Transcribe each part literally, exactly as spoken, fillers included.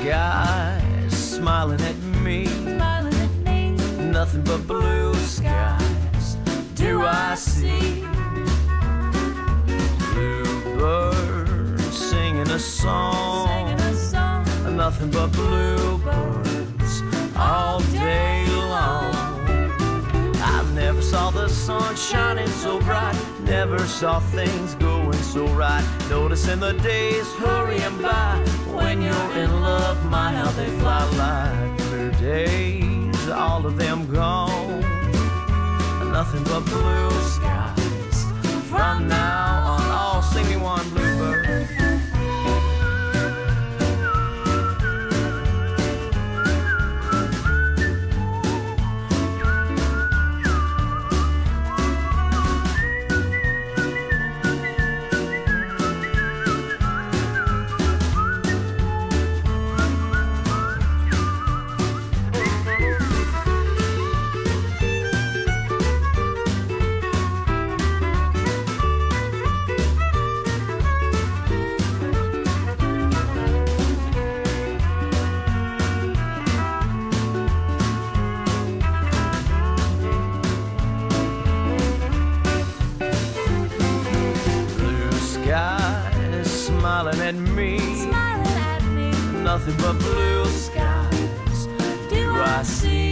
skies smiling at me, smiling at me. nothing but blue skies do I see. Bluebirds singing a song, Singing a song. nothing but bluebirds all day long. I never saw the sun shining so bright, never saw things going so right, noticing the days hurrying by. When you're in love, my how they fly like blue days, all of them gone, nothing but blue skies from now on. All sing me one, bluebird. Smiling at me, Smiling at me. nothing but blue skies do I see.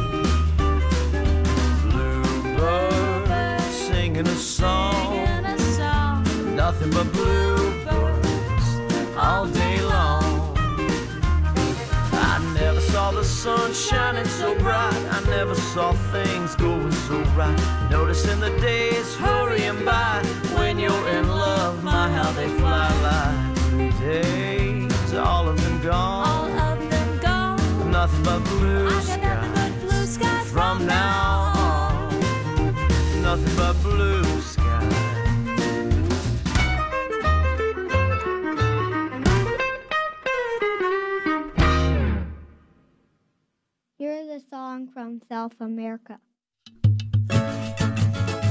Bluebirds singing a song, Singing a song. nothing but bluebirds all day long. I never saw the sun shining so bright, I never saw things going so right, noticing the days hurrying by. When you're in love, my how they fly like blue days, all of them gone, All of them gone. nothing but blue I got nothing skies but blue skies from now on, nothing but blue skies. Here's a song from South America.